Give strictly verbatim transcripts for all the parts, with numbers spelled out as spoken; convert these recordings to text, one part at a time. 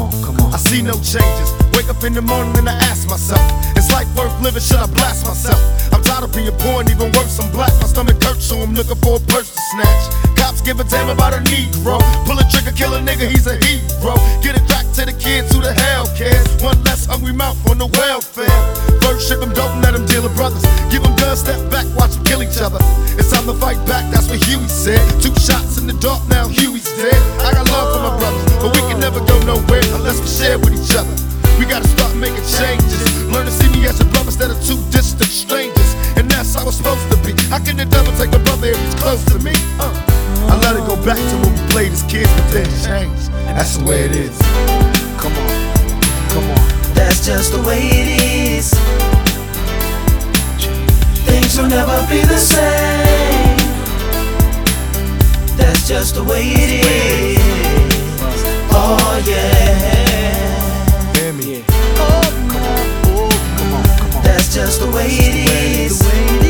on, come on. I see no changes. Wake up in the morning and I ask myself, is life worth living? Should I blast myself? I'm tired of being poor and even worse, I'm black. My stomach hurts, so I'm looking for a purse to snatch. Cops give a damn about a Negro. Pull a trigger, kill a nigga, he's a hero. Get it back to the kids who the hell cares. One less hungry mouth on the welfare. First ship them, don't let them deal with brothers. Give them guns, step back, watch them kill each other. It's time to fight back, that's what Huey said. Two shots in the dark, now Huey's dead. I got love for my brothers, but we can never go nowhere unless we share with each other. We gotta start making changes. Learn to see me as a brother instead of two distant strangers. And that's how it's supposed to be. How can the devil take a brother if he's close to me? Uh. I let it go back to when we played as kids, but then changed. That's the way it is. Come on, come on. That's just the way it is. Things will never be the same. That's just the way it is. Oh yeah. Hear me? Oh, come on, oh, come on, come on. That's just the way it is.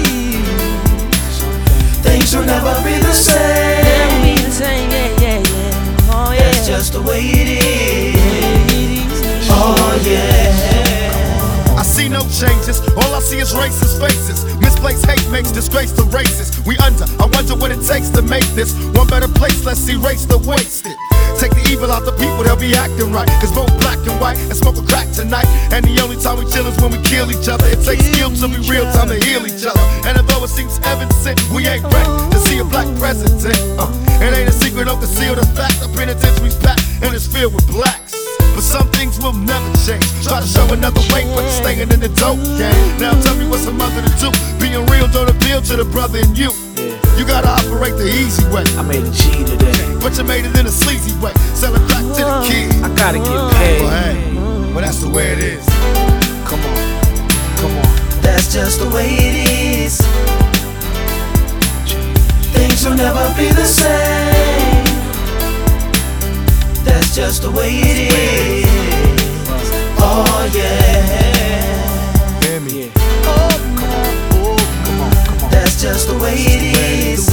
Things will never be the same. Never be the same, yeah, yeah, yeah. Oh yeah. That's just the way it is. Oh yeah. I see no changes, all I see is racist faces. Misplaced hate makes disgrace to races. We under, I wonder what it takes to make this one better place. Let's erase the wasted. Take the evil out the people, they'll be acting right. Cause both black and white and smoke a crack tonight. And the only time we chill is when we kill each other. It takes skill to be real time to heal each other. And although it seems evident, we ain't ready to see a black president. uh, It ain't a secret, don't conceal the fact. The penitentiary's packed and it's filled with blacks. But some things will never change. Try to show another way, but you're staying in the dope game. Now tell me what's a mother to do. Being real don't appeal to the brother in you. You gotta operate the easy way. I made a G today, But you made it in a sleazy way. Sell it back to the kid. I gotta get paid. Well, hey, well that's the way it is. Come on, come on. That's just the way it is. Things will never be the same. That's just the way it is. Oh yeah. Hear me? Oh, come on, oh, come on, come on. That's just the way it is.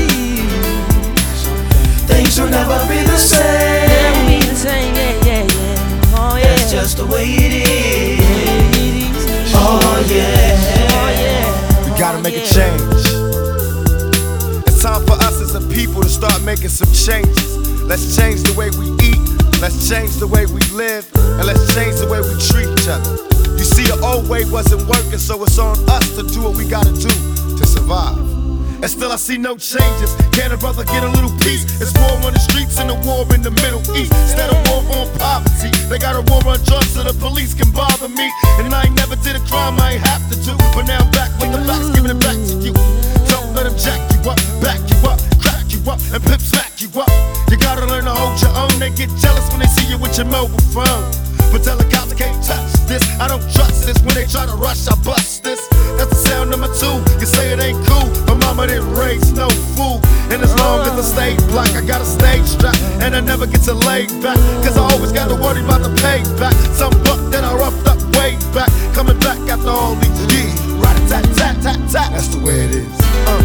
Things will never be the same. Never be the same, yeah, yeah, yeah. Oh yeah. That's just the way it is. Oh yeah. Oh yeah. We gotta make a change. It's time for us as a people to start making some changes. Let's change the way we eat, let's change the way we live, and let's change the way we treat each other. You see, the old way wasn't working, so it's on us to do what we gotta do to survive. And still I see no changes. Can a brother get a little peace? It's war on the streets and a war in the Middle East. Instead of war on poverty, they got a war on drugs so the police can bother me. And I ain't never did a crime I ain't have to do, but now I'm back with the facts, giving it back to you. Don't let them jack you up, back you up, crack you up, and pimp smack you up. You gotta learn to hold your own. They get jealous when they see you with your mobile phone. But tell the cops I can't touch this. I don't trust this. When they try to rush, I bust this. That's the sound number two. You say it ain't cool. My mama didn't raise no fool. And as long as I stay black, I got a stage strap. And I never get to lay back. Cause I always gotta worry about the payback. Some buck that I roughed up way back. Coming back after all these years. Rat-a-tat-tat-tat-tat. That's the way it is. Uh.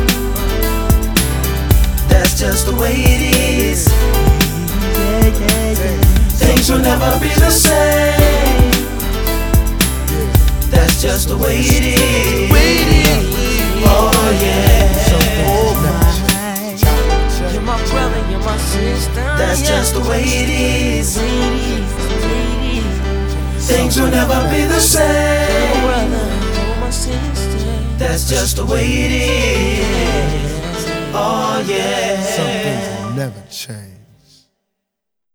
That's just the way it is. Yeah, yeah, yeah. Things will never be the same. That's just the way it is. Oh yeah. You're my brother, you're my sister. That's yeah. just the way it is. Things will never be the same. Brother, my sister. That's just the way it is. Oh yeah. Some things will never change.